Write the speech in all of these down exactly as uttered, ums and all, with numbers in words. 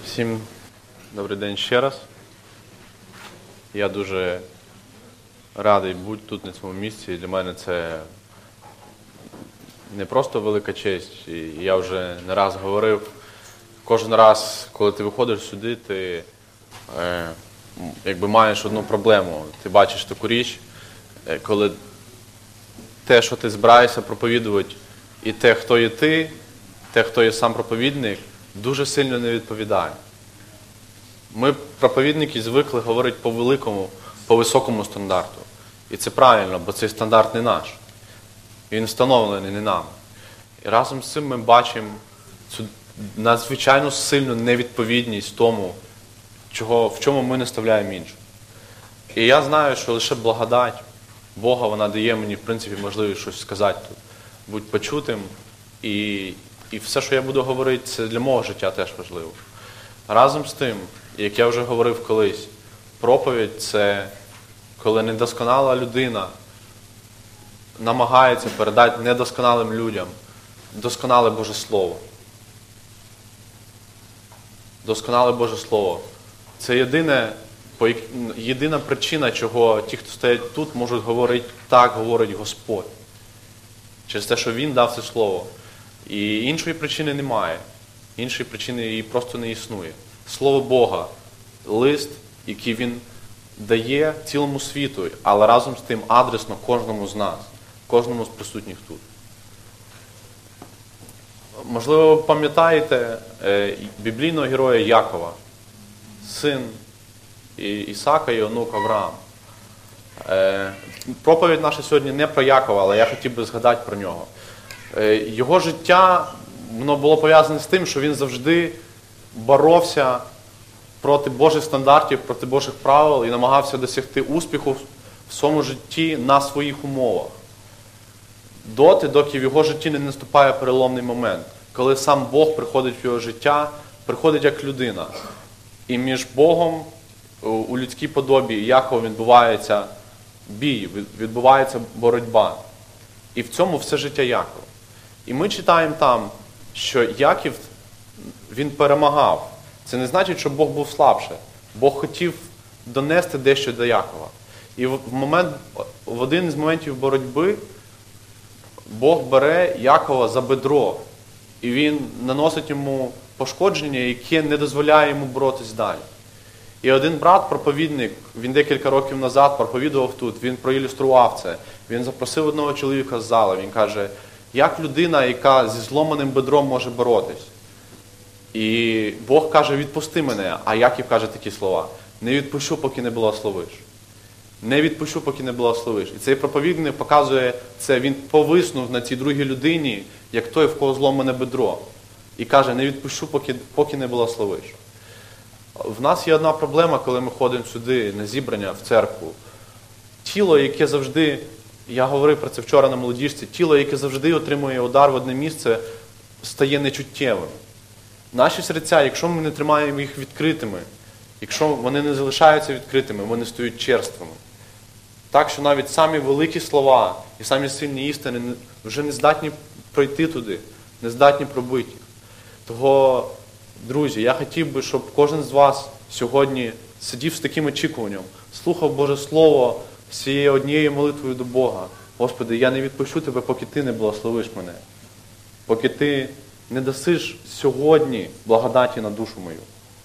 Всім добрий день ще раз. Я дуже радий бути тут, на цьому місці. І для мене це не просто велика честь. І я вже не раз говорив, кожен раз, коли ти виходиш сюди, ти е, якби маєш одну проблему. Ти бачиш таку річ, е, коли те, що ти збираєшся проповідувати, і те, хто є ти, те, хто є сам проповідник, дуже сильно не відповідає. Ми, проповідники, звикли говорити по великому, по високому стандарту. І це правильно, бо цей стандарт не наш. Він встановлений не нами. І разом з цим ми бачимо цю надзвичайно сильну невідповідність тому, чого, в чому ми наставляємо інших. І я знаю, що лише благодать Бога, вона дає мені, в принципі, можливість щось сказати тут. Будь почутим. І, і все, що я буду говорити, це для мого життя теж важливо. Разом з тим, як я вже говорив колись, проповідь – це коли недосконала людина намагається передати недосконалим людям досконале Боже Слово. Досконале Боже Слово. Це єдине, єдина причина, чого ті, хто стоять тут, можуть говорити «так говорить Господь». Через те, що Він дав це Слово. І іншої причини немає. Іншої причини її просто не існує. Слово Бога – лист, який Він дає цілому світу, але разом з тим адресно кожному з нас, кожному з присутніх тут. Можливо, ви пам'ятаєте е, біблійного героя Якова, син Ісака і онук Авраам. Е, проповідь наша сьогодні не про Якова, але я хотів би згадати про нього. Е, його життя, воно було пов'язане з тим, що він завжди боровся проти Божих стандартів, проти Божих правил і намагався досягти успіху в своєму житті на своїх умовах. Доти, доки в його житті не наступає переломний момент, коли сам Бог приходить в його життя, приходить як людина. І між Богом у людській подобі і Яковом відбувається бій, відбувається боротьба. І в цьому все життя Якова. І ми читаємо там, що Яків, він перемагав. Це не значить, що Бог був слабше. Бог хотів донести дещо до Якова. І в, момент, в один із моментів боротьби Бог бере Якова за бедро. І він наносить йому пошкодження, яке не дозволяє йому боротись далі. І один брат, проповідник, він декілька років назад проповідував тут, він проілюстрував це. Він запросив одного чоловіка з зала, він каже, як людина, яка зі зломаним бедром може боротись? І Бог каже, відпусти мене, а Яків каже такі слова, не відпущу, поки не благословиш. Не відпущу, поки не благословиш. І цей проповідник показує це, він повиснув на цій другій людині, як той, в кого зломане бедро. І каже, не відпущу, поки, поки не благословиш. В нас є одна проблема, коли ми ходимо сюди, на зібрання, в церкву. Тіло, яке завжди, я говорив про це вчора на молодіжці, тіло, яке завжди отримує удар в одне місце, стає нечуттєвим. Наші серця, якщо ми не тримаємо їх відкритими, якщо вони не залишаються відкритими, вони стають черствими. Так, що навіть самі великі слова і самі сильні істини вже не здатні пройти туди, не здатні пробити їх. Того, друзі, я хотів би, щоб кожен з вас сьогодні сидів з таким очікуванням, слухав Боже Слово з цією однією молитвою до Бога. Господи, я не відпущу Тебе, поки Ти не благословиш мене. Поки Ти не дасиш сьогодні благодаті на душу мою.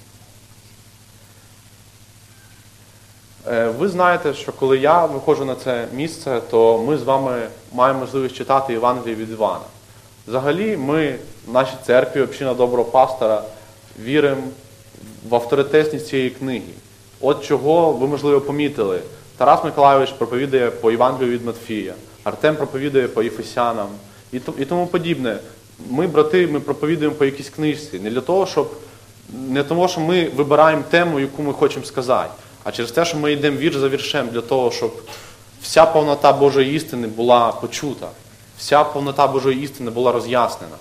Ви знаєте, що коли я виходжу на це місце, то ми з вами маємо можливість читати Євангеліє від Івана. Взагалі, ми в нашій церкві, община Доброго Пастора, віримо в авторитетність цієї книги. От чого ви, можливо, помітили. Тарас Миколайович проповідує по Євангелію від Матфія, Артем проповідує по Єфесянам і тому подібне. Ми, брати, ми проповідуємо по якійсь книжці. Не для того, щоб, не тому, що ми вибираємо тему, яку ми хочемо сказати, а через те, що ми йдемо вірш за віршем для того, щоб вся повнота Божої істини була почута. Вся повнота Божої істини була роз'яснена.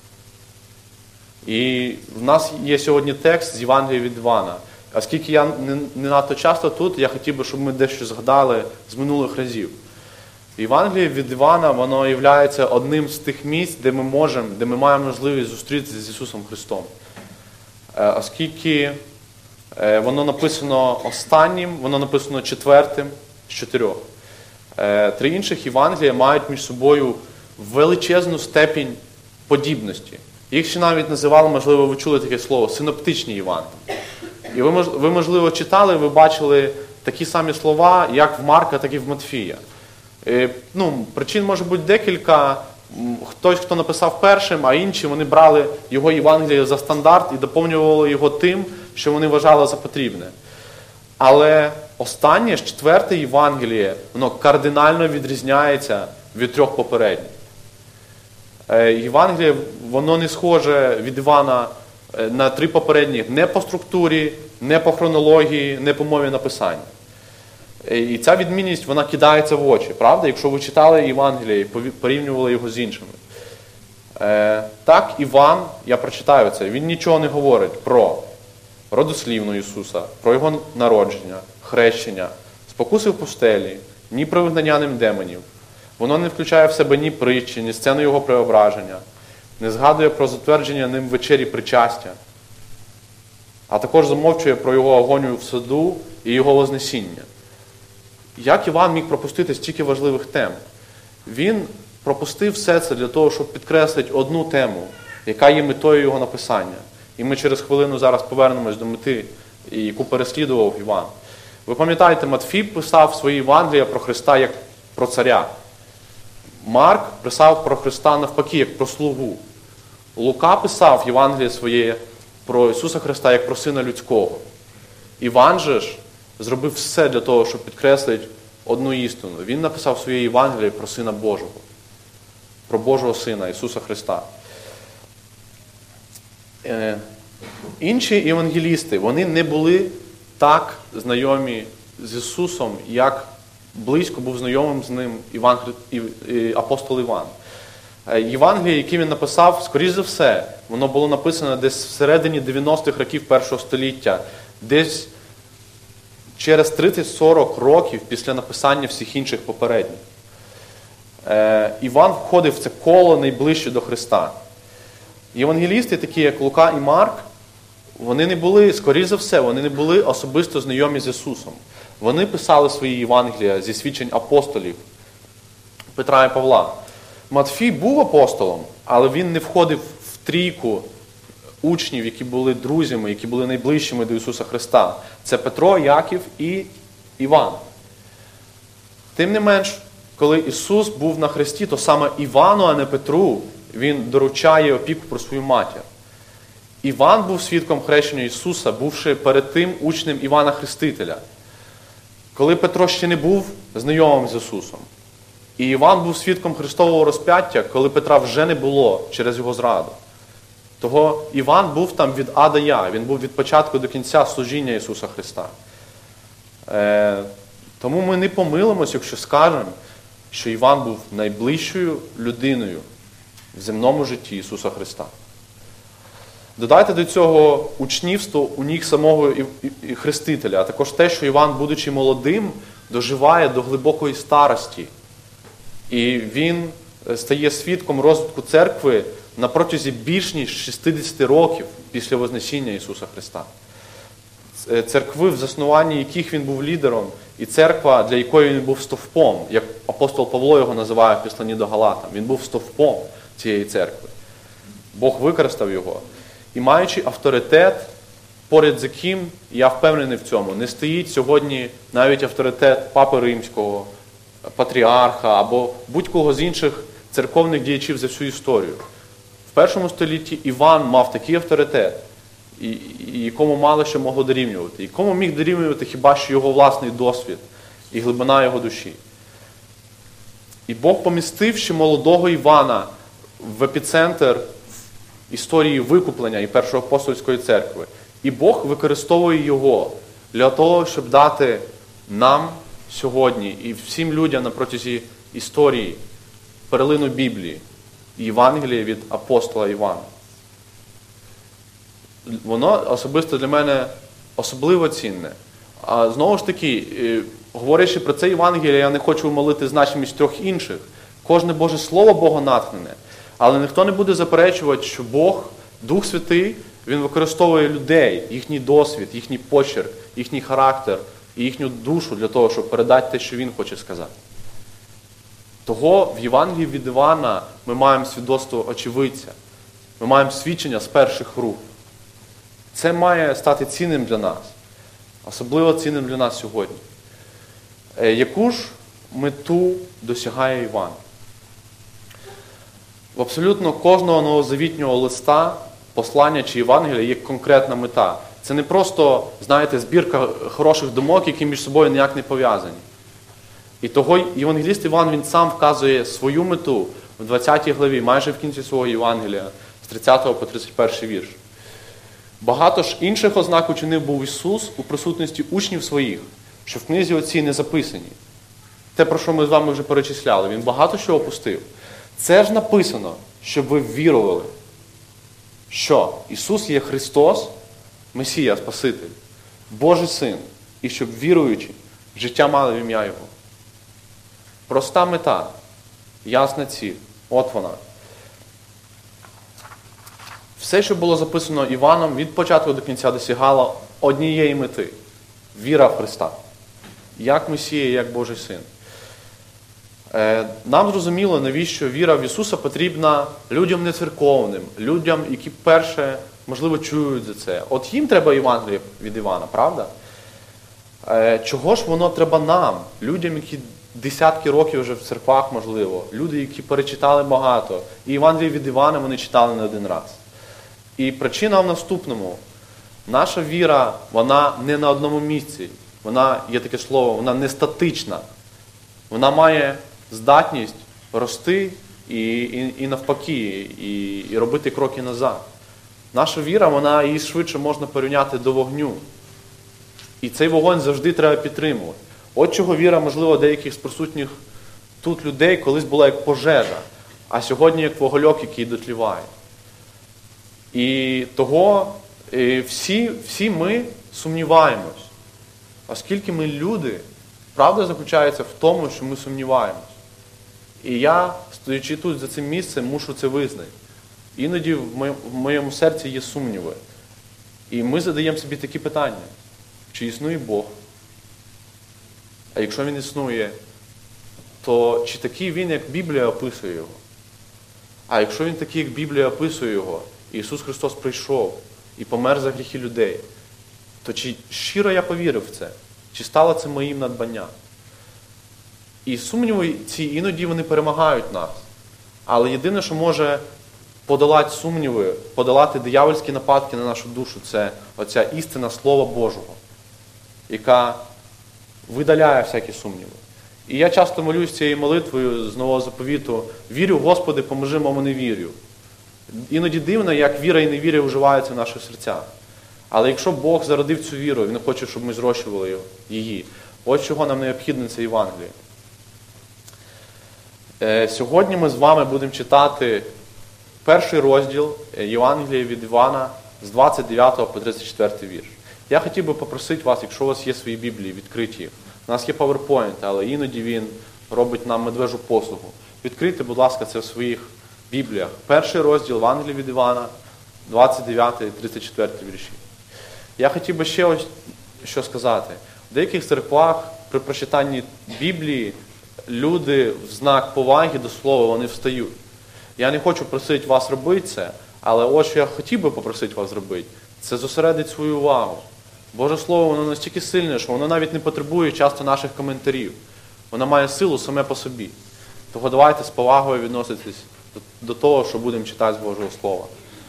І в нас є сьогодні текст з Євангелія від Івана. Оскільки я не, не надто часто тут, я хотів би, щоб ми дещо згадали з минулих разів. Євангеліє від Івана, воно є одним з тих місць, де ми можемо, де ми маємо можливість зустрітися з Ісусом Христом. оскільки воно написано останнім, воно написано четвертим з чотирьох. Три інших Євангелія мають між собою величезну степінь подібності. Їх ще навіть називали, можливо, ви чули таке слово, синоптичні Євангелія. І ви, ви, можливо, читали, ви бачили такі самі слова, як в Марка, так і в Матфія. Ну, причин може бути декілька. Хтось, хто написав першим, а інші, вони брали його Євангеліє за стандарт і доповнювали його тим, що вони вважали за потрібне. Але останнє, ж четверте Євангеліє, воно кардинально відрізняється від трьох попередніх. Євангеліє, воно не схоже від Івана на три попередніх не по структурі, не по хронології, не по мові написання. І ця відмінність, вона кидається в очі, правда? Якщо ви читали Євангеліє і порівнювали його з іншими. Е, так, Іван, я прочитаю це, він нічого не говорить про родослівну Ісуса, про його народження, хрещення, спокуси в пустелі, ні про вигнання ним демонів. Воно не включає в себе ні притчі, ні сцену його преображення, не згадує про затвердження ним вечері причастя, а також замовчує про його агонію в саду і його вознесіння. Як Іван міг пропустити стільки важливих тем? Він пропустив все це для того, щоб підкреслити одну тему, яка є метою його написання. І ми через хвилину зараз повернемось до мети, яку переслідував Іван. Ви пам'ятаєте, Матфій писав свої Євангелія про Христа як про царя. Марк писав про Христа навпаки, як про слугу. Лука писав Євангеліє своє про Ісуса Христа як про Сина Людського. Іван же ж зробив все для того, щоб підкреслити одну істину. Він написав своє Євангеліє про Сина Божого. Про Божого Сина, Ісуса Христа. Е, інші євангелісти, вони не були так знайомі з Ісусом, як близько був знайомим з ним Іван, апостол Іван. Євангеліє, яке він написав, скоріш за все, воно було написано десь всередині дев'яностих років першого століття, десь через тридцять-сорок років після написання всіх інших попередніх. Е, Іван входив в це коло найближче до Христа. Євангелісти, такі як Лука і Марк, вони не були, скоріш за все, вони не були особисто знайомі з Ісусом. Вони писали свої Євангелія зі свідчень апостолів Петра і Павла. Матфій був апостолом, але він не входив в трійку учнів, які були друзями, які були найближчими до Ісуса Христа. Це Петро, Яків і Іван. Тим не менш, коли Ісус був на хресті, то саме Івану, а не Петру, він доручає опіку про свою матір. Іван був свідком хрещення Ісуса, бувши перед тим учнем Івана Хрестителя. Коли Петро ще не був знайомим з Ісусом. І Іван був свідком Христового розп'яття, коли Петра вже не було через його зраду. Того Іван був там від А до Я, він був від початку до кінця служіння Ісуса Христа. Е, тому ми не помилимось, якщо скажемо, що Іван був найближчою людиною в земному житті Ісуса Христа. Додайте до цього учнівство у ніг самого Хрестителя, а також те, що Іван, будучи молодим, доживає до глибокої старості. І він стає свідком розвитку церкви на протязі більш ніж шістдесят років після Вознесіння Ісуса Христа. Церкви, в заснуванні яких він був лідером, і церква, для якої він був стовпом, як апостол Павло його називає в Післанні до Галатам. Він був стовпом цієї церкви. Бог використав його. І маючи авторитет, поряд з яким, я впевнений в цьому, не стоїть сьогодні навіть авторитет Папи Римського, патріарха або будь-кого з інших церковних діячів за всю історію. В першому столітті Іван мав такий авторитет, і, і якому мало що могло дорівнювати. Якому міг дорівнювати хіба що його власний досвід і глибина його душі. І Бог помістив ще молодого Івана в епіцентр історії викуплення і Першої апостольської церкви. І Бог використовує його для того, щоб дати нам сьогодні і всім людям на протязі історії перлину Біблії, Євангелія від апостола Івана. Воно особисто для мене особливо цінне. А знову ж таки, говорячи про це Євангеліє, я не хочу молити значимість трьох інших. Кожне Боже Слово Богонатхнене. Але ніхто не буде заперечувати, що Бог, Дух Святий, Він використовує людей, їхній досвід, їхній почерк, їхній характер і їхню душу для того, щоб передати те, що він хоче сказати. Того в Євангелії від Івана ми маємо свідоцтво очевидця. Ми маємо свідчення з перших рук. Це має стати цінним для нас. Особливо цінним для нас сьогодні. Яку ж мету досягає Іван? В абсолютно кожного новозавітнього листа, послання чи Євангелія є конкретна мета. Це не просто, знаєте, збірка хороших думок, які між собою ніяк не пов'язані. І того євангеліст Іван, він сам вказує свою мету в двадцятій главі, майже в кінці свого Євангелія, з тридцятого по тридцять перший вірш. Багато ж інших ознак учинив був Ісус у присутності учнів своїх, що в книзі оцій не записані. Те, про що ми з вами вже перечисляли, він багато що опустив. Це ж написано, щоб ви вірували, що Ісус є Христос, Месія, Спаситель, Божий Син, і щоб віруючи, життя мали в ім'я Його. Проста мета, ясна ціль. От вона. Все, що було записано Іваном, від початку до кінця досягало однієї мети – віра в Христа. Як Месія, як Божий Син. Нам зрозуміло, навіщо віра в Ісуса потрібна людям нецерковним, людям, які перше, можливо, чують за це. От їм треба Євангеліє від Івана, правда? Чого ж воно треба нам, людям, які десятки років вже в церквах, можливо, люди, які перечитали багато, і Євангеліє від Івана вони читали не один раз. І причина в наступному. Наша віра, вона не на одному місці. Вона, є таке слово, вона не статична. Вона має здатність рости і, і, і навпаки, і, і робити кроки назад. Наша віра, вона її швидше можна порівняти до вогню. І цей вогонь завжди треба підтримувати. От чого віра, можливо, деяких з присутніх тут людей колись була як пожежа, а сьогодні як вугольок, який дотліває. І того і всі, всі ми сумніваємось. Оскільки ми люди, правда заключається в тому, що ми сумніваємось. І я, стоячи тут за цим місцем, мушу це визнати. Іноді в моєму, в моєму серці є сумніви. І ми задаємо собі такі питання. Чи існує Бог? А якщо Він існує, то чи такий Він, як Біблія описує Його? А якщо Він такий, як Біблія описує Його, Ісус Христос прийшов і помер за гріхи людей, то чи щиро я повірив в це? Чи стало це моїм надбанням? І сумніви ці іноді вони перемагають нас. Але єдине, що може подолати сумніви, подолати диявольські нападки на нашу душу, це оця істина Слова Божого, яка видаляє всякі сумніви. І я часто молюсь цією молитвою з Нового Заповіту: «Вірю, Господи, поможи моєму невір'ю». Іноді дивно, як віра і невір'я вживаються в наших серцях. Але якщо Бог зародив цю віру, Він хоче, щоб ми зрощували її. Ось чого нам необхідно це Євангеліє. Сьогодні ми з вами будемо читати перший розділ Євангелія від Івана з двадцять дев'ятого по тридцять четвертий вірш. Я хотів би попросити вас, якщо у вас є свої Біблії відкриті, у нас є PowerPoint, але іноді він робить нам медвежу послугу. Відкрийте, будь ласка, це в своїх Бібліях. Перший розділ Євангелія від Івана, двадцять дев'ятий і тридцять четвертий вірші. Я хотів би ще ось що сказати. В деяких церквах при прочитанні Біблії люди в знак поваги до слова, вони встають. Я не хочу просити вас робити це, але ось що я хотів би попросити вас зробити, це зосередити свою увагу. Боже Слово, воно настільки сильне, що воно навіть не потребує часто наших коментарів. Воно має силу саме по собі. Тому давайте з повагою відноситись до, до того, що будемо читати з Божого Слова.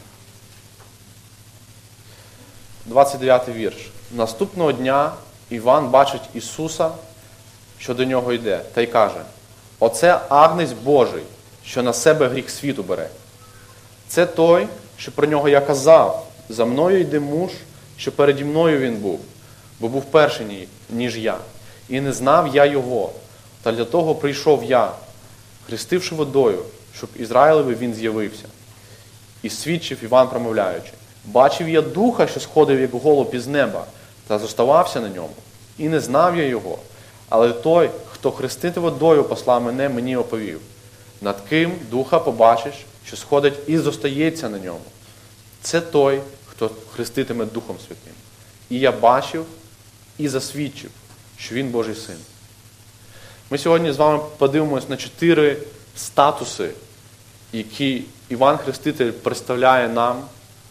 двадцять дев'ятий вірш. Наступного дня Іван бачить Ісуса, що до нього йде, та й каже: «Оце Агнець Божий, що на себе гріх світу бере. Це той, що про нього я казав: за мною йде муж, що переді мною він був, бо був перший, ніж я. І не знав я його, та для того прийшов я, хрестивши водою, щоб Ізраїлеві він з'явився». І свідчив Іван, промовляючи: «Бачив я Духа, що сходив, як голуб із неба, та зоставався на ньому. І не знав я його, але той, хто хрестити водою послав мене, мені оповів: над ким Духа побачиш, що сходить і зостається на ньому. Це той, хто хреститиме Духом Святим. І я бачив і засвідчив, що він Божий Син. Ми сьогодні з вами подивимось на чотири статуси, які Іван Хреститель представляє нам,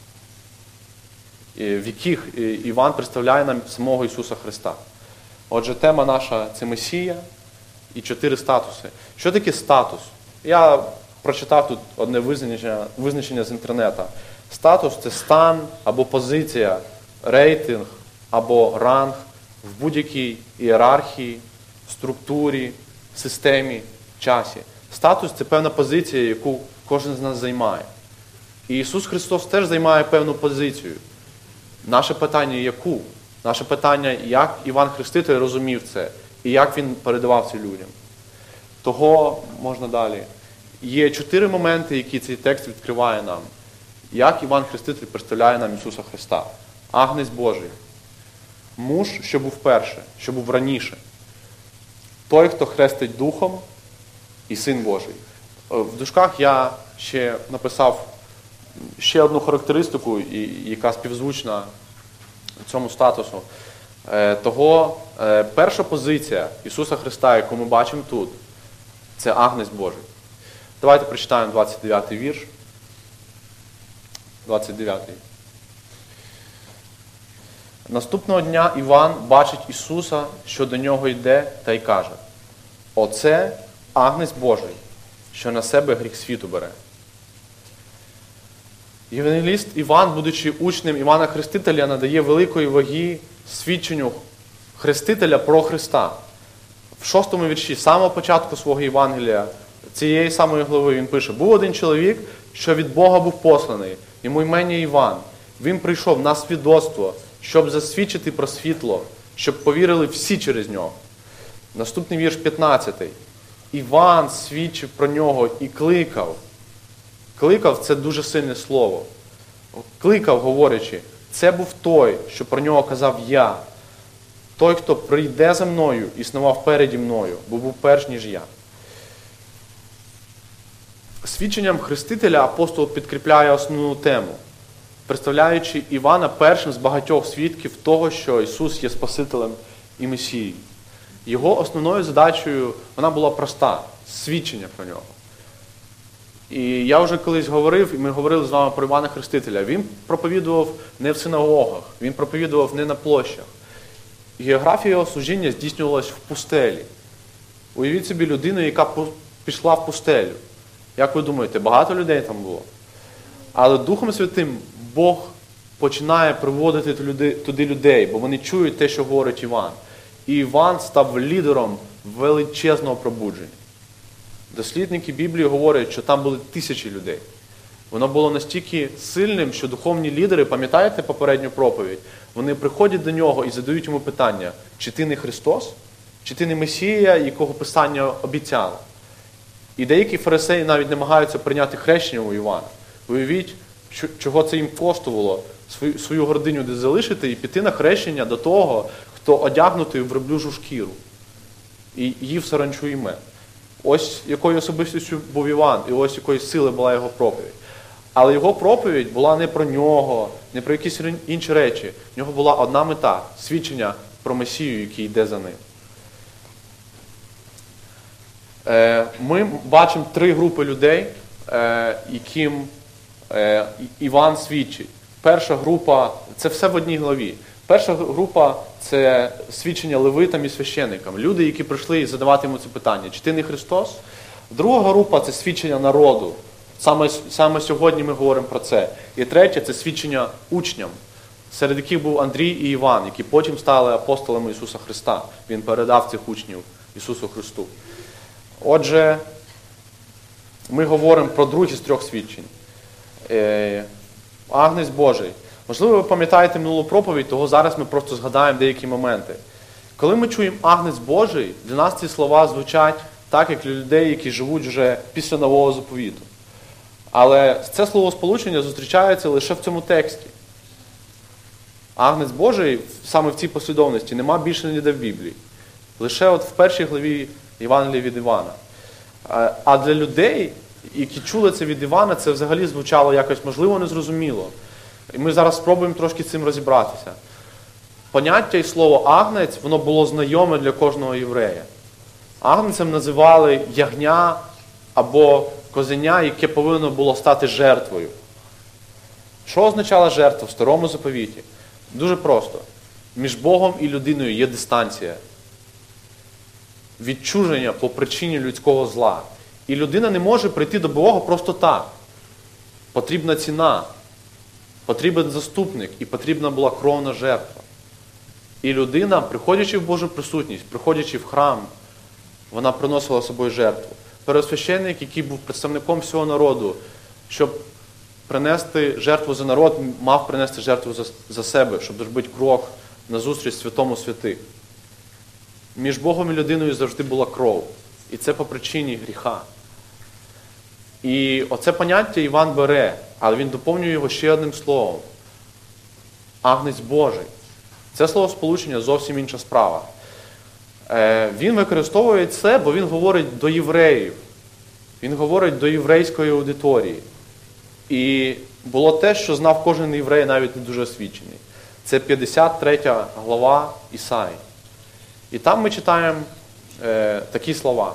в яких Іван представляє нам самого Ісуса Христа. Отже, тема наша – це Месія і чотири статуси. Що таке статус? Я прочитав тут одне визначення, визначення з інтернету. Статус – це стан або позиція, рейтинг або ранг в будь-якій ієрархії, структурі, системі, часі. Статус – це певна позиція, яку кожен з нас займає. І Ісус Христос теж займає певну позицію. Наше питання – яку? Наше питання – як Іван Хреститель розумів це, і як він передавав це людям. Того, можна далі. Є чотири моменти, які цей текст відкриває нам. Як Іван Хреститель представляє нам Ісуса Христа. Агнець Божий. Муж, що був перше, що був раніше. Той, хто хрестить Духом, і Син Божий. В дужках я ще написав ще одну характеристику, яка співзвучна цьому статусу. Того перша позиція Ісуса Христа, яку ми бачимо тут, це Агнець Божий. Давайте прочитаємо двадцять дев'ятий вірш. двадцять дев'ятий. Наступного дня Іван бачить Ісуса, що до нього йде, та й каже: «Оце Агнець Божий, що на себе гріх світу бере». Євангеліст Іван, будучи учнем Івана Хрестителя, надає великої ваги свідченню Хрестителя про Христа. В шостому вірші, з самого початку свого Євангелія, цієї самої глави він пише: «Був один чоловік, що від Бога був посланий, йому імення Іван. Він прийшов на свідоцтво, щоб засвідчити про світло, щоб повірили всі через нього». Наступний вірш п'ятнадцятий. Іван свідчив про нього і кликав. Кликав – це дуже сильне слово. Кликав, говорячи: «Це був той, що про нього казав я. Той, хто прийде за мною, існував переді мною, бо був перш, ніж я». Свідченням Хрестителя апостол підкріпляє основну тему, представляючи Івана першим з багатьох свідків того, що Ісус є Спасителем і Месією. Його основною задачею вона була проста – свідчення про нього. І я вже колись говорив, і ми говорили з вами про Івана Хрестителя. Він проповідував не в синагогах, він проповідував не на площах. Географія його служіння здійснювалась в пустелі. Уявіть собі людину, яка пішла в пустелю. Як ви думаєте, багато людей там було? Але Духом Святим Бог починає приводити туди людей, бо вони чують те, що говорить Іван. І Іван став лідером величезного пробудження. Дослідники Біблії говорять, що там були тисячі людей. Воно було настільки сильним, що духовні лідери, пам'ятаєте попередню проповідь, вони приходять до нього і задають йому питання: чи ти не Христос? Чи ти не Месія, якого Писання обіцяло? І деякі фарисеї навіть намагаються прийняти хрещення у Івана. Уявіть, чого це їм коштувало свою, свою гординю десь залишити і піти на хрещення до того, хто одягнутий в верблюжу шкіру і їв саранчу і мед. Ось якою особистістю був Іван, і ось якої сили була його проповідь. Але його проповідь була не про нього, не про якісь інші речі. В нього була одна мета – свідчення про Месію, який йде за ним. Ми бачимо три групи людей, яким Іван свідчить. Перша група – це все в одній главі. Перша група – це свідчення левитам і священикам. Люди, які прийшли задавати йому це питання: чи ти не Христос? Друга група – це свідчення народу. Саме, саме сьогодні ми говоримо про це. І третя – це свідчення учням, серед яких був Андрій і Іван, які потім стали апостолами Ісуса Христа. Він передав цих учнів Ісусу Христу. Отже, ми говоримо про друге з трьох свідчень. Е, Агнець Божий. Можливо, ви пам'ятаєте минулу проповідь, того зараз ми просто згадаємо деякі моменти. Коли ми чуємо Агнець Божий, для нас ці слова звучать так, як для людей, які живуть вже після Нового Заповіту. Але це словосполучення зустрічається лише в цьому тексті. Агнець Божий саме в цій послідовності нема більше ніде в Біблії. Лише от в першій главі Євангелія від Івана. А для людей, які чули це від Івана, це взагалі звучало якось, можливо, незрозуміло. І ми зараз спробуємо трошки з цим розібратися. Поняття і слово агнець, воно було знайоме для кожного єврея. Агнцем називали ягня або козеня, яке повинно було стати жертвою. Що означала жертва в Старому Заповіті? Дуже просто. Між Богом і людиною є дистанція. Відчуження по причині людського зла. І людина не може прийти до Бога просто так. Потрібна ціна, потрібен заступник і потрібна була кровна жертва. І людина, приходячи в Божу присутність, приходячи в храм, вона приносила з собою жертву. Первосвященник, який був представником всього народу, щоб принести жертву за народ, мав принести жертву за, за себе, щоб зробити крок назустріч святому святих. Між Богом і людиною завжди була кров. І це по причині гріха. І оце поняття Іван бере, але він доповнює його ще одним словом. Агнець Божий. Це словосполучення зовсім інша справа. Е, він використовує це, бо він говорить до євреїв. Він говорить до єврейської аудиторії. І було те, що знав кожен єврей, навіть не дуже освічений. Це п'ятдесят третя глава Ісаї. І там ми читаємо е, такі слова.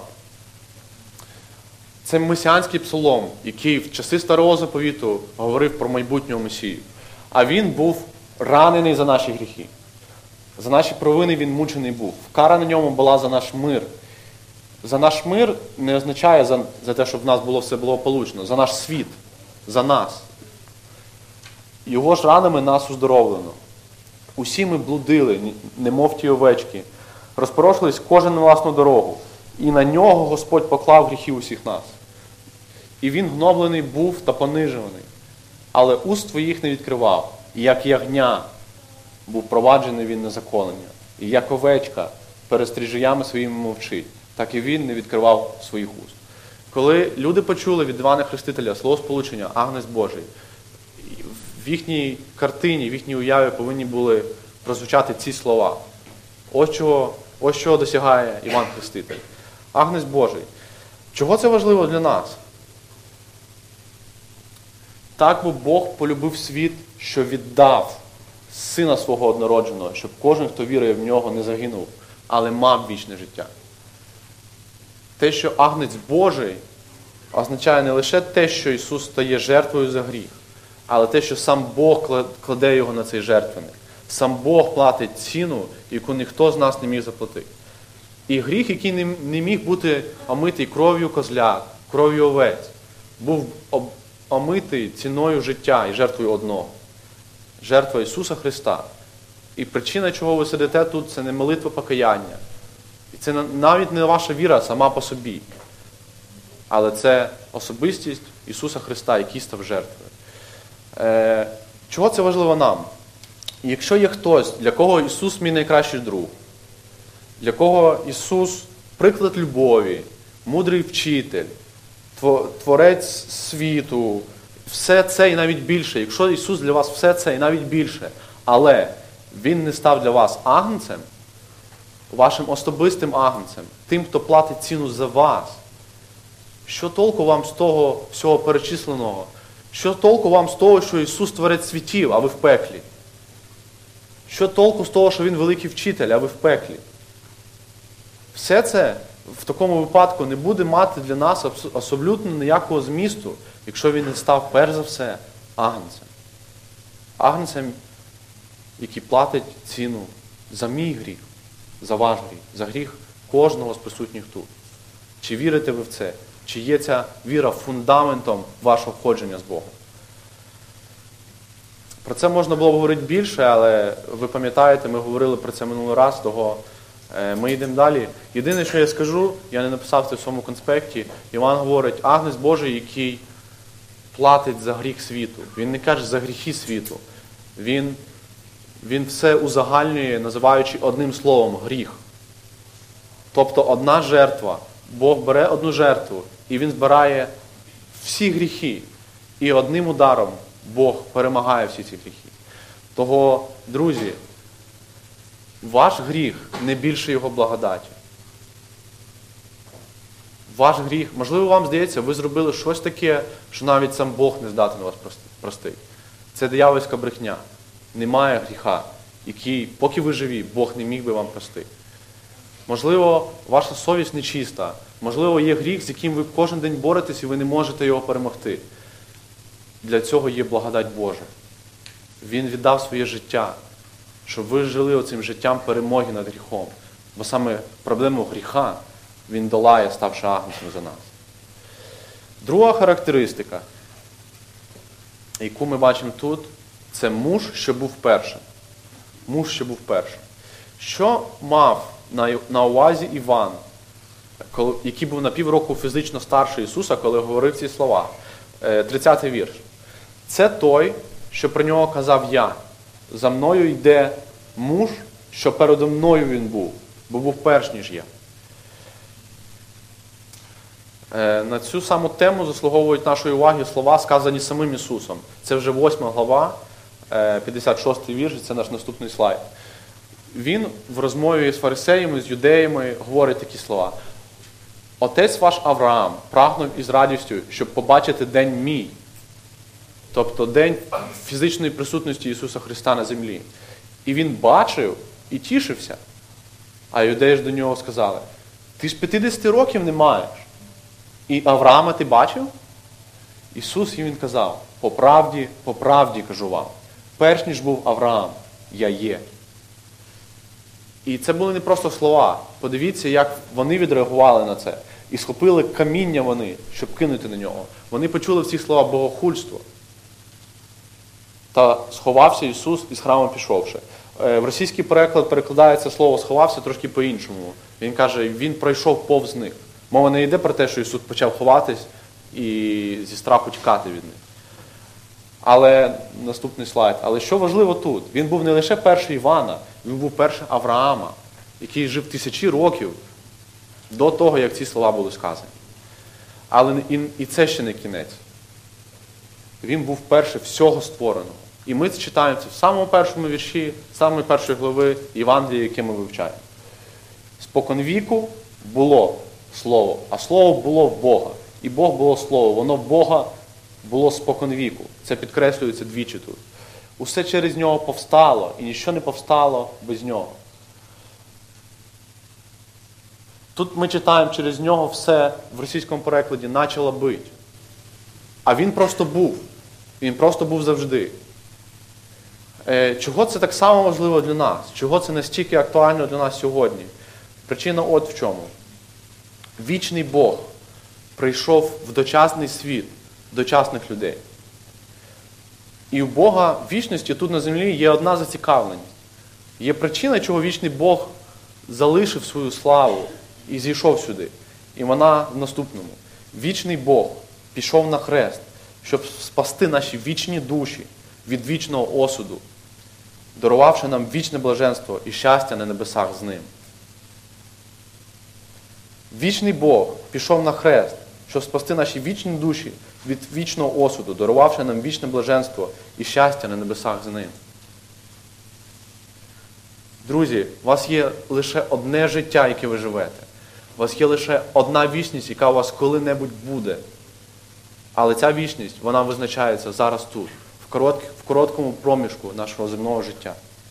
Це месіанський псалом, який в часи Старого Заповіту говорив про майбутнього Месію. А він був ранений за наші гріхи. За наші провини він мучений був. Кара на ньому була за наш мир. За наш мир не означає за, за те, щоб в нас було все благополучно. За наш світ. За нас. Його ж ранами нас уздоровлено. Усі ми блудили, немов ті овечки. Розпорошились кожен на власну дорогу. І на нього Господь поклав гріхи усіх нас. І він гноблений був та понижений. Але уст твоїх не відкривав. І як ягня був проваджений він на законення. І як овечка перед стрижіями своїми мовчить. Так і він не відкривав своїх уст. Коли люди почули від Івана Хрестителя словосполучення «Агнець Божий», в їхній картині, в їхній уяві повинні були прозвучати ці слова. Ось чого, ось чого досягає Іван Хреститель. Агнець Божий. Чого це важливо для нас? Так бо Бог полюбив світ, що віддав Сина Свого однородженого, щоб кожен, хто вірує в Нього, не загинув, але мав вічне життя. Те, що Агнець Божий, означає не лише те, що Ісус стає жертвою за гріх, але те, що сам Бог кладе його на цей жертвенник. Сам Бог платить ціну, яку ніхто з нас не міг заплатити. І гріх, який не міг бути омитий кров'ю козлят, кров'ю овець, був омитий ціною життя і жертвою одного. Жертва Ісуса Христа. І причина, чого ви сидите тут, це не молитва покаяння. І це навіть не ваша віра сама по собі. Але це особистість Ісуса Христа, який став жертвою. Е, чого це важливо нам? Якщо є хтось, для кого Ісус мій найкращий друг, для кого Ісус приклад любові, мудрий вчитель, творець світу, все це і навіть більше. Якщо Ісус для вас все це і навіть більше, але Він не став для вас агнцем, вашим особистим агнцем, тим, хто платить ціну за вас, що толку вам з того всього перечисленого? Що толку вам з того, що Ісус творець світів, а ви в пеклі? Що толку з того, що Він великий вчитель, а ви в пеклі? Все це в такому випадку не буде мати для нас абсолютно ніякого змісту, якщо Він не став перш за все агнцем. Агнцем, який платить ціну за мій гріх, за ваш гріх, за гріх кожного з присутніх тут. Чи вірите ви в це? Чи є ця віра фундаментом вашого входження з Богом? Про це можна було говорити більше, але ви пам'ятаєте, ми говорили про це минулий раз, того ми йдемо далі. Єдине, що я скажу, я не написав це в своєму конспекті, Іван говорить, агнець Божий, який платить за гріх світу. Він не каже за гріхи світу. Він, він все узагальнює, називаючи одним словом – гріх. Тобто одна жертва. Бог бере одну жертву, і Він збирає всі гріхи. І одним ударом Бог перемагає всі ці гріхи. Того, друзі, ваш гріх не більше Його благодаті. Ваш гріх, можливо, вам здається, ви зробили щось таке, що навіть сам Бог не здатен вас простити. Це диявольська брехня. Немає гріха, який, поки ви живі, Бог не міг би вам простити. Можливо, ваша совість нечиста. Можливо, є гріх, з яким ви кожен день боретесь, і ви не можете його перемогти. Для цього є благодать Божа. Він віддав своє життя, щоб ви жили оцим життям перемоги над гріхом. Бо саме проблему гріха він долає, ставши агнцем за нас. Друга характеристика, яку ми бачимо тут, це муж, що був першим. Муж, що був першим. Що мав на, на увазі Іван, коли, який був на півроку фізично старший Ісуса, коли говорив ці слова? тридцятий вірш. Це той, що про нього казав я. За мною йде муж, що передо мною він був, бо був перш, ніж я. На цю саму тему заслуговують нашої уваги слова, сказані самим Ісусом. Це вже восьма глава, п'ятдесят шостий вірш, це наш наступний слайд. Він в розмові з фарисеями, з юдеями говорить такі слова. Отець ваш Авраам прагнув із радістю, щоб побачити день мій. Тобто день фізичної присутності Ісуса Христа на землі. І він бачив і тішився. А юдеї ж до нього сказали, ти ж п'ятдесят років не маєш. І Авраама ти бачив? Ісус їм казав, по правді, по правді кажу вам, перш ніж був Авраам, я є. І це були не просто слова. Подивіться, як вони відреагували на це. І схопили каміння вони, щоб кинути на нього. Вони почули в цих словах богохульство. Та сховався Ісус із храму пішовши. В російський переклад перекладається слово «сховався» трошки по-іншому. Він каже, він пройшов повз них. Мова не йде про те, що Ісус почав ховатись і зі страху тікати від них. Але, наступний слайд, але що важливо тут? Він був не лише перший Івана, він був перший Авраама, який жив тисячі років до того, як ці слова були сказані. Але і, і це ще не кінець. Він був перший всього створеного. І ми це читаємо це в самому першому вірші, самої першої глави Євангелія, яке ми вивчаємо. Споконвіку було Слово, а Слово було в Бога. І Бог було Слово, воно в Бога було споконвіку. Це підкреслюється двічі тут. Усе через нього повстало, і ніщо не повстало без нього. Тут ми читаємо через нього все в російському перекладі «начало бить». А він просто був. Він просто був завжди. Чого це так само важливо для нас? Чого це настільки актуально для нас сьогодні? Причина от в чому. Вічний Бог прийшов в дочасний світ, дочасних людей. І у Бога в вічності тут на землі є одна зацікавленість. Є причина, чого вічний Бог залишив свою славу і зійшов сюди. І вона в наступному. Вічний Бог пішов на хрест, щоб спасти наші вічні душі від вічного осуду, дарувавши нам вічне блаженство і щастя на небесах з ним. Вічний Бог пішов на хрест, щоб спасти наші вічні душі від вічного осуду, дарувавши нам вічне блаженство і щастя на небесах з ним. Друзі, у вас є лише одне життя, яке ви живете. У вас є лише одна вічність, яка у вас коли-небудь буде. Але ця вічність, вона визначається зараз тут, в, коротк, в короткому проміжку нашого земного життя.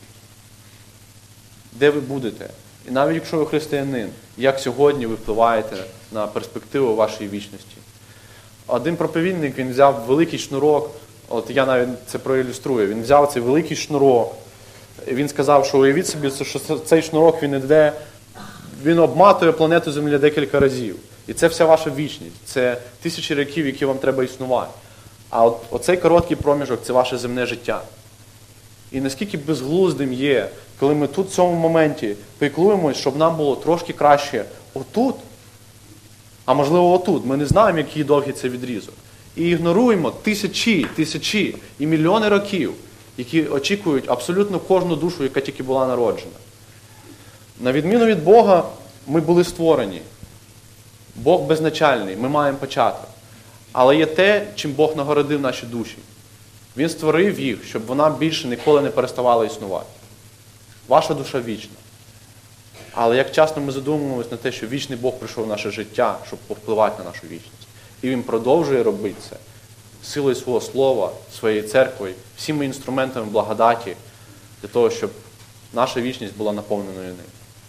Де ви будете? І навіть якщо ви християнин, як сьогодні ви впливаєте на перспективу вашої вічності? Один проповідник, він взяв великий шнурок, от я навіть це проілюструю, він взяв цей великий шнурок, він сказав, що уявіть собі, що цей шнурок, він іде, він обматує планету Земля декілька разів. І це вся ваша вічність, це тисячі років, які вам треба існувати. А от оцей короткий проміжок – це ваше земне життя. І наскільки безглуздим є, коли ми тут в цьому моменті піклуємось, щоб нам було трошки краще отут, а можливо отут. Ми не знаємо, який довгий це відрізок. І ігноруємо тисячі, тисячі і мільйони років, які очікують абсолютно кожну душу, яка тільки була народжена. На відміну від Бога, ми були створені. Бог безначальний, ми маємо початок. Але є те, чим Бог нагородив наші душі. Він створив їх, щоб вона більше ніколи не переставала існувати. Ваша душа вічна. Але як часто ми задумуємося на те, що вічний Бог прийшов в наше життя, щоб повпливати на нашу вічність. І Він продовжує робити це силою свого слова, своєю церквою, всіми інструментами благодаті, для того, щоб наша вічність була наповненою ним.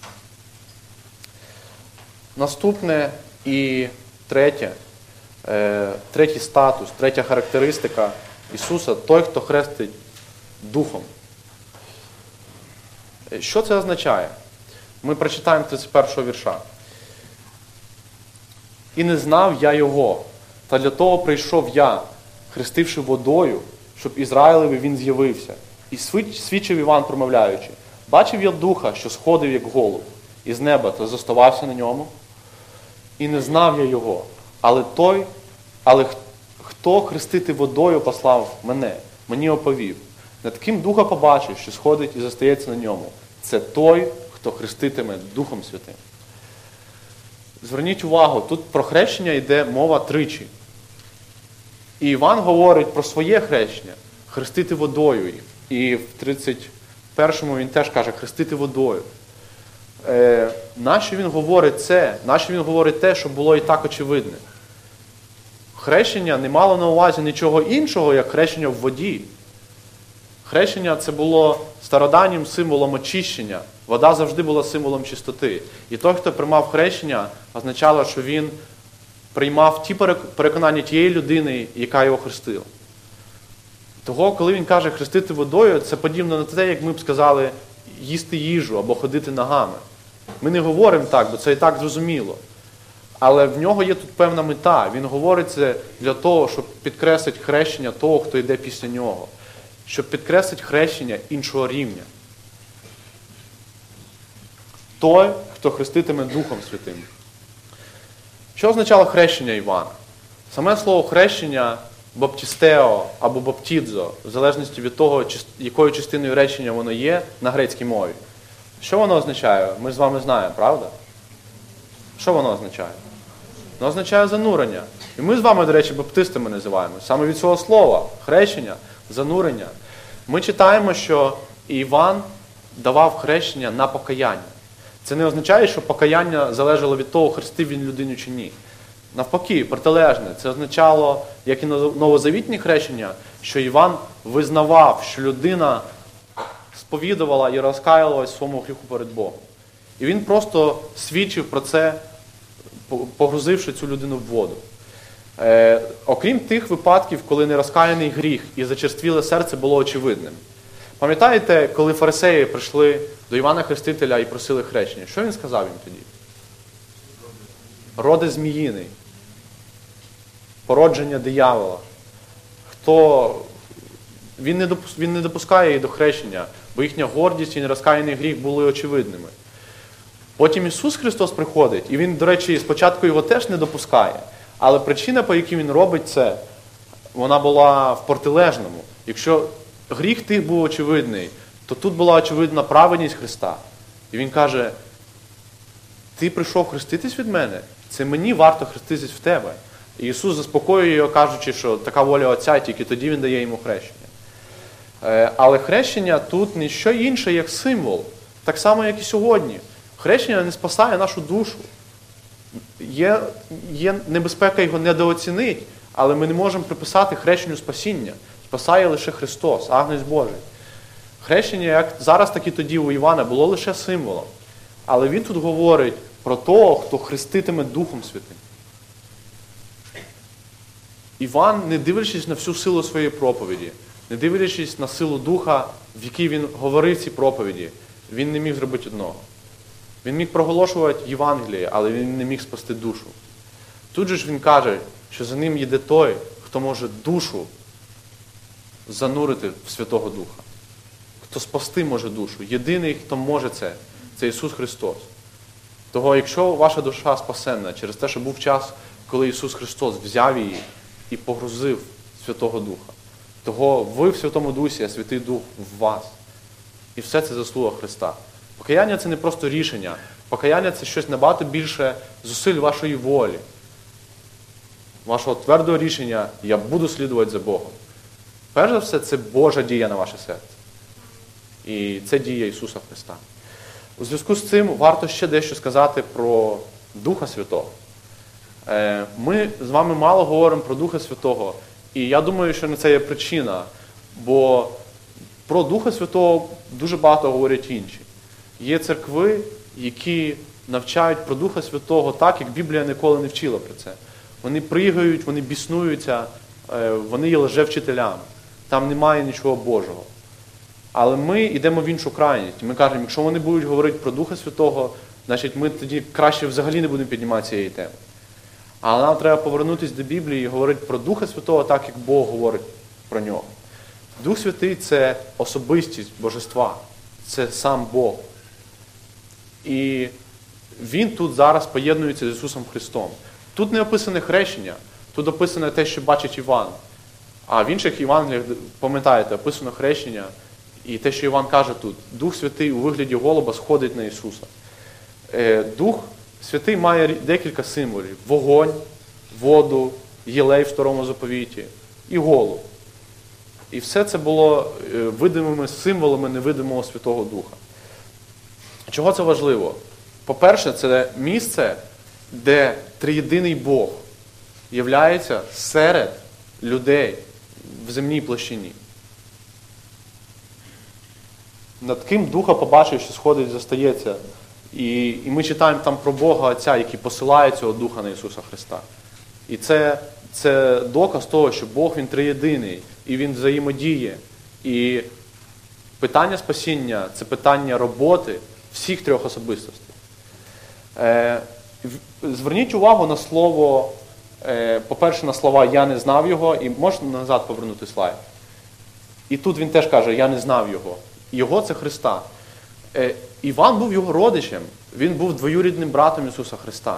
Наступне і третє, е, третій статус, третя характеристика Ісуса – той, хто хрестить Духом. Що це означає? Ми прочитаємо тридцять першого вірша. «І не знав я Його, та для того прийшов я, хрестивши водою, щоб Ізраїлеві він з'явився. І свідчив Іван, промовляючи, бачив я Духа, що сходив, як голуб, із неба, та зоставався на ньому. І не знав я Його, але той, але хто хрестити водою послав мене, мені оповів. Над ким Духа побачив, що сходить і зостається на ньому. Це той, хто хреститиме Духом Святим». Зверніть увагу, тут про хрещення йде мова тричі. І Іван говорить про своє хрещення – хрестити водою. І в тридцять першому він теж каже «хрестити водою». Е, нащо він говорить це? Нащо він говорить те, що було і так очевидне? Хрещення не мало на увазі нічого іншого, як хрещення в воді. Хрещення – це було стародавнім символом очищення. Вода завжди була символом чистоти. І той, хто приймав хрещення, означало, що він приймав ті переконання тієї людини, яка його хрестила. Того, коли він каже хрестити водою, це подібно на те, як ми б сказали їсти їжу або ходити ногами. Ми не говоримо так, бо це і так зрозуміло. Але в нього є тут певна мета. Він говорить це для того, щоб підкреслити хрещення того, хто йде після нього. Щоб підкреслити хрещення іншого рівня. Той, хто хреститиме Духом Святим. Що означало хрещення Івана? Саме слово хрещення баптістео або баптідзо, в залежності від того, якою частиною речення воно є на грецькій мові. Що воно означає? Ми з вами знаємо, правда? Що воно означає? Воно означає занурення. І ми з вами, до речі, баптистами називаємо. Саме від цього слова – хрещення, занурення. Ми читаємо, що Іван давав хрещення на покаяння. Це не означає, що покаяння залежало від того, хрестив він людину чи ні. Навпаки, протилежне. Це означало, як і новозавітні хрещення, що Іван визнавав, що людина сповідувала і розкаялась в своєму гріху перед Богом. І він просто свідчив про це, погрузивши цю людину в воду. Е, окрім тих випадків, коли нерозкаяний гріх і зачерствіле серце було очевидним. Пам'ятаєте, коли фарисеї прийшли до Івана Хрестителя і просили хрещення? Що він сказав їм тоді? Роде зміїний. Породження диявола. Хто... Він не, допус... він не допускає їх до хрещення, бо їхня гордість і нерозкаяний гріх були очевидними. Потім Ісус Христос приходить, і Він, до речі, спочатку його теж не допускає. Але причина, по якій Він робить це, вона була в протилежному. Якщо гріх тих був очевидний, то тут була очевидна праведність Христа. І Він каже, ти прийшов хреститись від мене, це мені варто хреститись в тебе. І Ісус заспокоює його, кажучи, що така воля Отця, і тільки тоді Він дає йому хрещення. Але хрещення тут не що інше, як символ. Так само, як і сьогодні. Хрещення не спасає нашу душу. Є, є небезпека його недооцінити, але ми не можемо приписати хрещенню спасіння. Спасає лише Христос, Агнець Божий. Хрещення, як зараз, так і тоді у Івана, було лише символом. Але він тут говорить про того, хто хреститиме Духом Святим. Іван, не дивлячись на всю силу своєї проповіді, не дивлячись на силу Духа, в якій він говорив ці проповіді, він не міг зробити одного. Він міг проголошувати Євангеліє, але він не міг спасти душу. Тут же ж він каже, що за ним йде той, хто може душу занурити в Святого Духа. Хто спасти може душу. Єдиний, хто може це, це Ісус Христос. Того, якщо ваша душа спасенна через те, що був час, коли Ісус Христос взяв її і погрузив Святого Духа, того ви в Святому Дусі, а Святий Дух в вас. І все це заслуга Христа. Покаяння – це не просто рішення. Покаяння – це щось набагато більше зусиль вашої волі. Вашого твердого рішення «я буду слідувати за Богом». Перш за все, це Божа дія на ваше серце. І це дія Ісуса Христа. У зв'язку з цим варто ще дещо сказати про Духа Святого. Ми з вами мало говоримо про Духа Святого І я думаю, що на це є причина, бо про Духа Святого дуже багато говорять інші. Є церкви, які навчають про Духа Святого так, як Біблія ніколи не вчила про це. Вони пригають, вони біснуються, вони є лжевчителями. Там немає нічого Божого. Але ми йдемо в іншу крайність. Ми кажемо, якщо вони будуть говорити про Духа Святого, значить ми тоді краще взагалі не будемо піднімати цієї теми. Але нам треба повернутися до Біблії і говорити про Духа Святого так, як Бог говорить про нього. Дух Святий – це особистість Божества. Це сам Бог. І Він тут зараз поєднується з Ісусом Христом. Тут не описане хрещення, тут описане те, що бачить Іван. А в інших Євангеліях, пам'ятаєте, описано хрещення і те, що Іван каже тут. Дух Святий у вигляді голуба сходить на Ісуса. Дух Святий має декілька символів. Вогонь, воду, єлей в старому заповіті і голуб. І все це було видимими символами невидимого Святого Духа. Чого це важливо? По-перше, це місце, де триєдиний Бог являється серед людей в земній площині. Над ким Духа побачив, що сходить, застається. І, і ми читаємо там про Бога Отця, який посилає цього Духа на Ісуса Христа. І це, це доказ того, що Бог, Він триєдиний, і Він взаємодіє. І питання спасіння – це питання роботи всіх трьох особистостей. Е, зверніть увагу на слово, е, по-перше, на слова «я не знав його», і можна назад повернути слайд. І тут він теж каже «я не знав його». Його – це Христа. Е, Іван був його родичем, він був двоюрідним братом Ісуса Христа.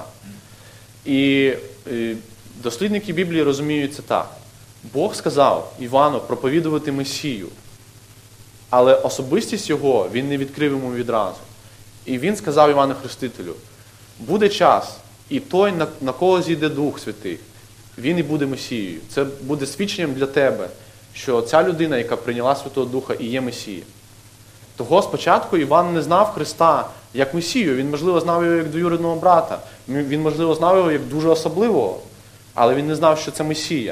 І е, дослідники Біблії розуміють це так. Бог сказав Івану проповідувати Месію, але особистість його він не відкрив йому відразу. І він сказав Івану Хрестителю, буде час, і той, на, на кого зійде Дух Святий, він і буде Месією. Це буде свідченням для тебе, що ця людина, яка прийняла Святого Духа, і є Месія. Того спочатку Іван не знав Христа як Месію, він, можливо, знав його як двоюрідного брата, він, можливо, знав його як дуже особливого, але він не знав, що це Месія.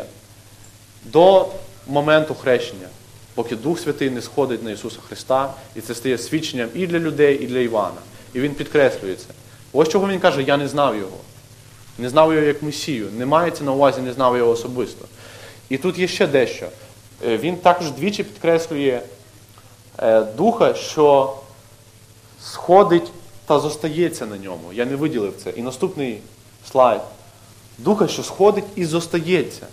До моменту хрещення, поки Дух Святий не сходить на Ісуса Христа, і це стає свідченням і для людей, і для Івана. І він підкреслює це. Ось чого він каже, я не знав його. Не знав його як Месію. Не мається на увазі, не знав його особисто. І тут є ще дещо. Він також двічі підкреслює Духа, що сходить та зостається на ньому. Я не виділив це. І наступний слайд. Духа, що сходить і зостається.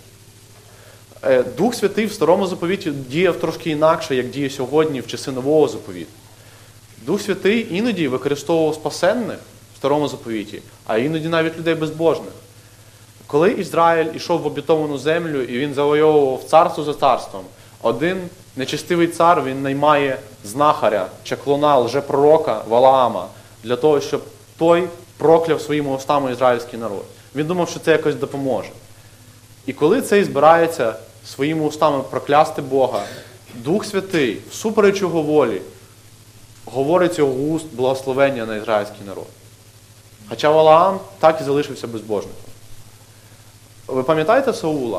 Дух Святий в Старому заповіті діяв трошки інакше, як діє сьогодні в часи Нового заповіту. Дух Святий іноді використовував спасенних в Старому заповіті, а іноді навіть людей безбожних. Коли Ізраїль йшов в обітовану землю і він завойовував царство за царством, один нечестивий цар, він наймає знахаря, чаклуна, лжепророка Валаама, для того, щоб той прокляв своїми устами ізраїльський народ. Він думав, що це якось допоможе. І коли цей збирається своїми устами проклясти Бога, Дух Святий, всупереч його волі, говорить його уст благословення на ізраїльський народ. Хоча Валаам так і залишився безбожником. Ви пам'ятаєте Саула?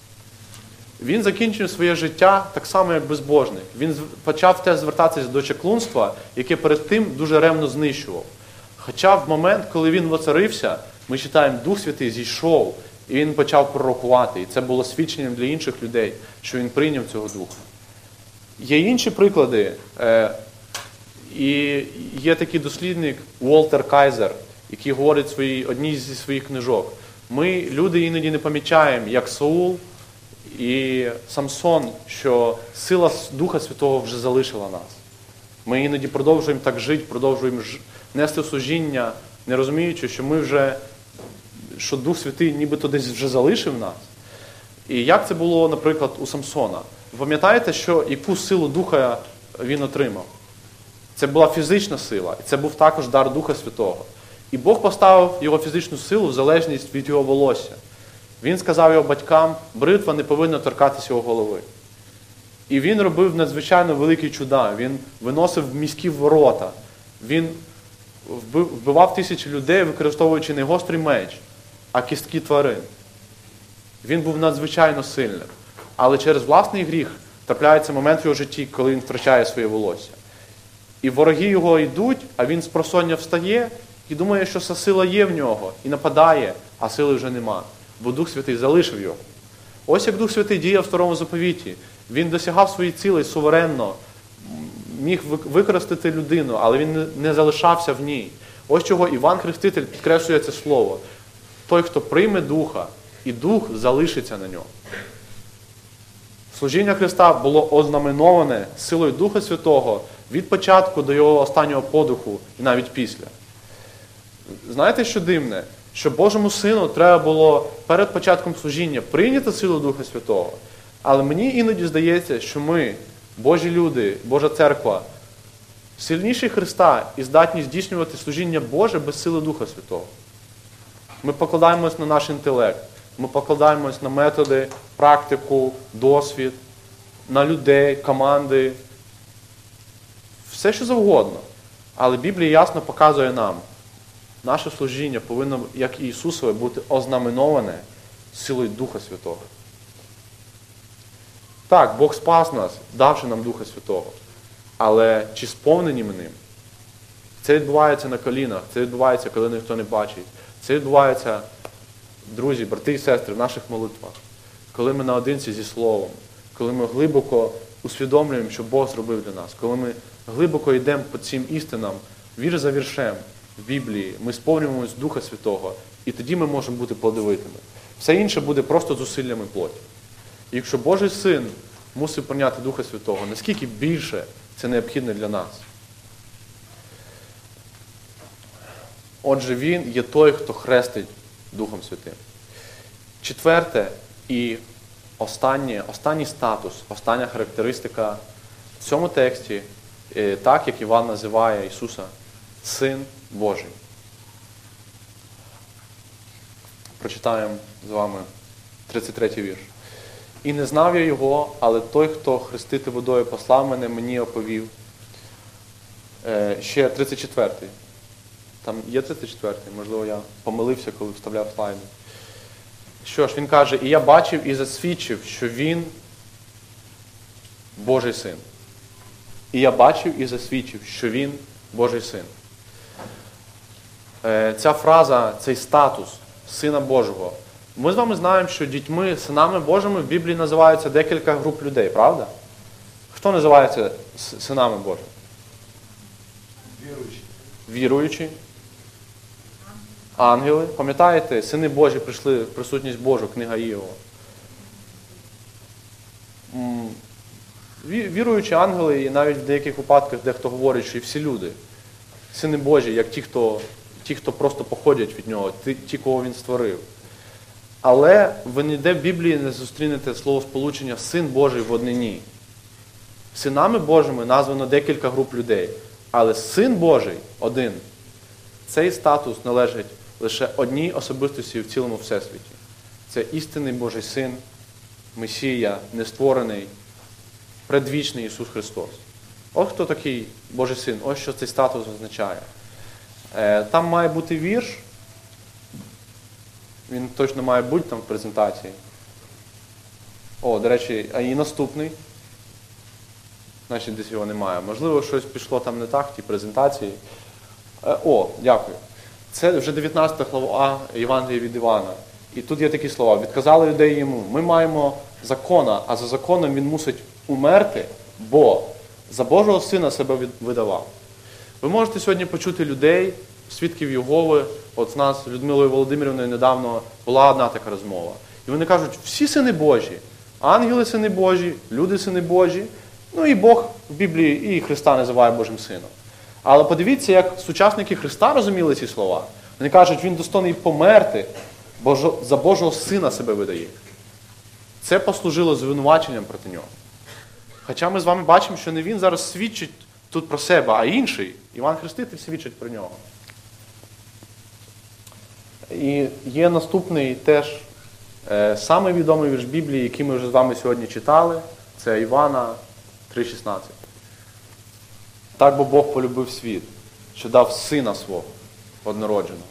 Він закінчив своє життя так само, як безбожник. Він почав теж звертатися до чаклунства, яке перед тим дуже ревно знищував. Хоча в момент, коли він воцарився, ми читаємо, Дух Святий зійшов, і він почав пророкувати. І це було свідченням для інших людей, що він прийняв цього Духа. Є інші приклади. І є такий дослідник Уолтер Кайзер, який говорить в своїй, одній зі своїх книжок. Ми, люди, іноді не помічаємо, як Саул і Самсон, що сила Духа Святого вже залишила нас. Ми іноді продовжуємо так жити, продовжуємо ж... нести служіння, не розуміючи, що ми вже, що Дух Святий нібито десь вже залишив нас. І як це було, наприклад, у Самсона? Ви пам'ятаєте, що яку силу Духа він отримав? Це була фізична сила, і це був також дар Духа Святого. І Бог поставив його фізичну силу в залежність від його волосся. Він сказав його батькам, бритва не повинна торкатися його голови. І він робив надзвичайно великі чуда. Він виносив міські ворота. Він вбивав тисячі людей, використовуючи не гострий меч, а кістки тварин. Він був надзвичайно сильним. Але через власний гріх трапляється момент в його житті, коли він втрачає своє волосся. І вороги його йдуть, а він спросоння встає і думає, що ця сила є в нього, і нападає, а сили вже нема, бо Дух Святий залишив його. Ось як Дух Святий діяв в Старому Заповіті. Він досягав своїх цілей суверенно, міг використати людину, але він не залишався в ній. Ось чого Іван Хреститель підкреслює це слово. Той, хто прийме Духа, і Дух залишиться на ньому. Служіння Христа було ознаменоване силою Духа Святого від початку до його останнього подиху і навіть після. Знаєте, що дивне? Що Божому Сину треба було перед початком служіння прийняти силу Духа Святого. Але мені іноді здається, що ми, Божі люди, Божа церква, сильніші Христа і здатні здійснювати служіння Боже без сили Духа Святого. Ми покладаємось на наш інтелект, ми покладаємось на методи, практику, досвід, на людей, команди, все що завгодно. Але Біблія ясно показує нам, наше служіння повинно, як і Ісусове, бути ознаменоване силою Духа Святого. Так, Бог спас нас, давши нам Духа Святого. Але чи сповнені ми ним? Це відбувається на колінах, це відбувається, коли ніхто не бачить. Це відбувається, друзі, брати і сестри, в наших молитвах. Коли ми наодинці зі Словом, коли ми глибоко усвідомлюємо, що Бог зробив для нас, коли ми глибоко йдемо по цим істинам, вір за віршем в Біблії, ми сповнюємося Духа Святого, і тоді ми можемо бути плодовитими. Все інше буде просто зусиллями плоті. І якщо Божий Син мусив прийняти Духа Святого, наскільки більше це необхідно для нас? Отже, Він є той, хто хрестить Духом Святим. Четверте і останнє, останній статус, остання характеристика в цьому тексті, так як Іван називає Ісуса, Син Божий. Прочитаємо з вами тридцять третій вірш. «І не знав я його, але той, хто хрестити водою послав мене, мені оповів». Е, ще тридцять четвертий. Там є тридцять четвертий, можливо, я помилився, коли вставляв слайди. Що ж, він каже, «І я бачив і засвідчив, що він Божий Син». І я бачив і засвідчив, що він Божий Син. Е, ця фраза, цей статус Сина Божого. Ми з вами знаємо, що дітьми, синами Божими в Біблії називаються декілька груп людей, правда? Хто називається синами Божими? Віруючі. Віруючі. Ангели. Пам'ятаєте, сини Божі прийшли в присутність Божу, книга Іова. Віруючі ангели, і навіть в деяких випадках дехто говорить, що і всі люди. Сини Божі, як ті, хто, ті, хто просто походять від нього, ті, ті, кого він створив. Але ви ніде в Біблії не зустрінете словосполучення «Син Божий в однині». Синами Божими названо декілька груп людей, але Син Божий один. Цей статус належить лише одній особистості в цілому всесвіті. Це істинний Божий Син, Месія, нестворений, предвічний Ісус Христос. Ось хто такий Божий Син, ось що цей статус означає. Там має бути вірш, він точно має бути там в презентації. О, до речі, а і наступний. Значить, десь його немає. Можливо, щось пішло там не так в тій презентації. О, дякую. Це вже дев'ятнадцята глава Євангелія від Івана. І тут є такі слова. «Відказали людей йому, ми маємо закона, а за законом він мусить умерти, бо за Божого Сина себе видавав». Ви можете сьогодні почути людей, свідків Єгови. От з нас з Людмилою Володимирівною недавно була одна така розмова. І вони кажуть, всі сини Божі, ангели сини Божі, люди сини Божі, ну і Бог в Біблії і Христа називає Божим Сином. Але подивіться, як сучасники Христа розуміли ці слова. Вони кажуть, він достойний померти, бо за Божого Сина себе видає. Це послужило звинуваченням проти нього. Хоча ми з вами бачимо, що не він зараз свідчить тут про себе, а інший, Іван Хреститель, свідчить про нього. І є наступний теж е, самий відомий вірш Біблії, який ми вже з вами сьогодні читали. Це Івана три шістнадцять. «Так бо Бог полюбив світ, що дав Сина свого однородженого,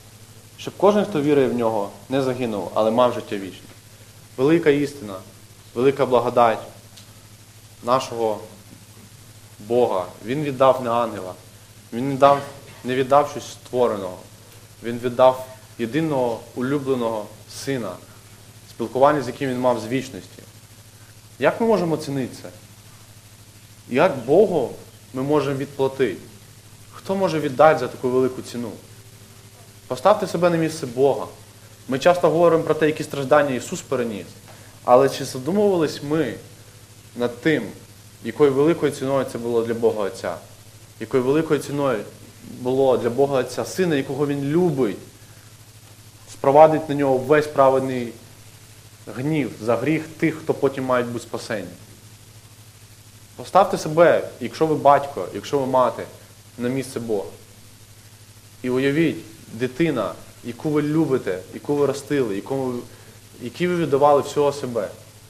щоб кожен, хто вірує в нього, не загинув, але мав життя вічне». Велика істина. велика благодать нашого Бога. Він віддав не ангела. Він не, дав, не віддав щось створеного. Він віддав єдиного улюбленого сина, спілкування з яким він мав з вічності. Як ми можемо оцінити це? Як Богу ми можемо відплатити? Хто може віддати за таку велику ціну? Поставте себе на місце Бога. Ми часто говоримо про те, які страждання Ісус переніс. Але чи задумувались ми над тим, якою великою ціною це було для Бога Отця? Якою великою ціною було для Бога Отця Сина, якого Він любить, спровадить на нього весь праведний гнів за гріх тих, хто потім мають бути спасені. Поставте себе, якщо ви батько, якщо ви мати, на місце Бога. І уявіть, дитина, яку ви любите, яку ви ростили, яку, якій ви віддавали всього себе.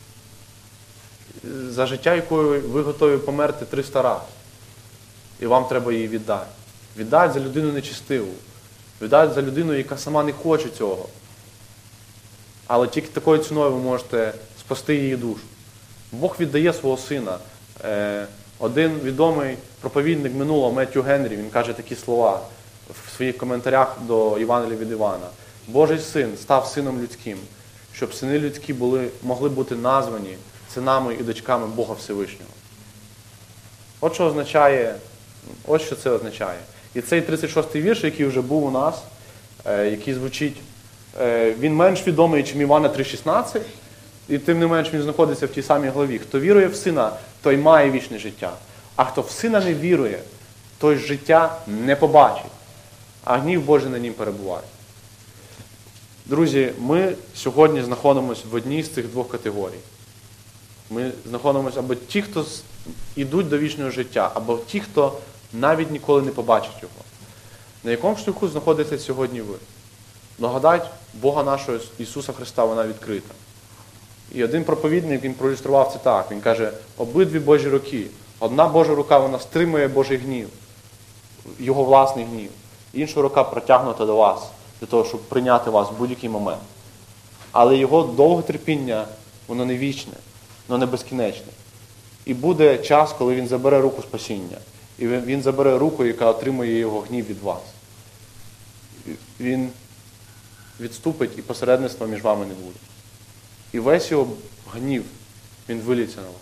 За життя, якою ви готові померти триста разів. І вам треба її віддати. Віддати за людину нечестиву. Віддати за людину, яка сама не хоче цього. Але тільки такою ціною ви можете спасти її душу. Бог віддає свого сина. Один відомий проповідник минулого, Меттью Генрі, він каже такі слова в своїх коментарях до Євангелія від Івана. Божий син став сином людським, щоб сини людські були, могли бути названі синами і дочками Бога Всевишнього. От що означає, от що це означає. І цей тридцять шостий вірш, який вже був у нас, який звучить, він менш відомий, ніж Івана три шістнадцять, і тим не менш він знаходиться в тій самій главі. Хто вірує в Сина, той має вічне життя. А хто в Сина не вірує, той життя не побачить, а гнів Божий на нім перебуває. Друзі, ми сьогодні знаходимося в одній з цих двох категорій. Ми знаходимося або ті, хто йдуть до вічного життя, або ті, хто навіть ніколи не побачить його. На якому шляху знаходитесь сьогодні ви? Благодать Бога нашого Ісуса Христа, вона відкрита. І один проповідник, він проілюстрував це так. Він каже, обидві Божі руки. Одна Божа рука, вона стримує Божий гнів, його власний гнів. Інша рука протягнута до вас, для того, щоб прийняти вас в будь-який момент. Але його довге терпіння, воно не вічне, воно не безкінечне. І буде час, коли він забере руку спасіння. І він забере руку, яка отримує його гнів від вас. Він відступить, і посередництва між вами не буде. І весь його гнів, він виліться на вас.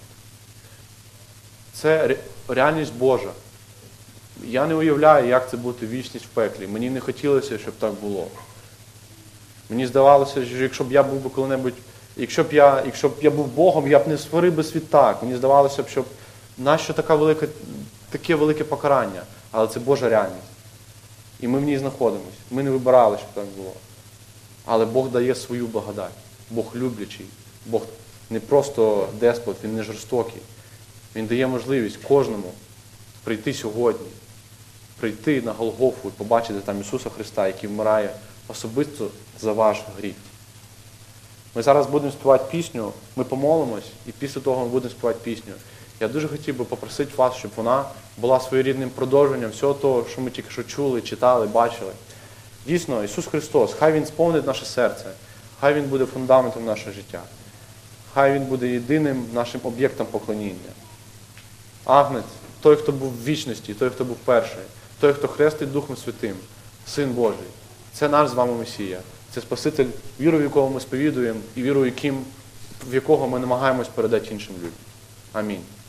Це реальність Божа. Я не уявляю, як це бути вічність в пеклі. Мені не хотілося, щоб так було. Мені здавалося, що якщо б я був би коли-небудь, якщо б я, якщо б я був Богом, я б не створив би світ так. Мені здавалося б, що нащо така велика, таке велике покарання. Але це Божа реальність. І ми в ній знаходимося. Ми не вибирали, щоб так було. Але Бог дає свою благодать. Бог люблячий. Бог не просто деспот, Він не жорстокий. Він дає можливість кожному прийти сьогодні, прийти на Голгофу і побачити там Ісуса Христа, який вмирає особисто за ваш гріх. Ми зараз будемо співати пісню, ми помолимось, і після того ми будемо співати пісню. Я дуже хотів би попросити вас, щоб вона була своєрідним продовженням всього того, що ми тільки що чули, читали, бачили. Дійсно, Ісус Христос, хай Він сповнить наше серце, хай Він буде фундаментом нашого життя, хай Він буде єдиним нашим об'єктом поклоніння. Агнець, той, хто був в вічності, той, хто був перший, той, хто хрестить Духом Святим, Син Божий. Це наш з вами Месія. Це Спаситель, віру, в якого ми сповідуємо, і віру, яким, в якого ми намагаємось передати іншим людям. Амінь.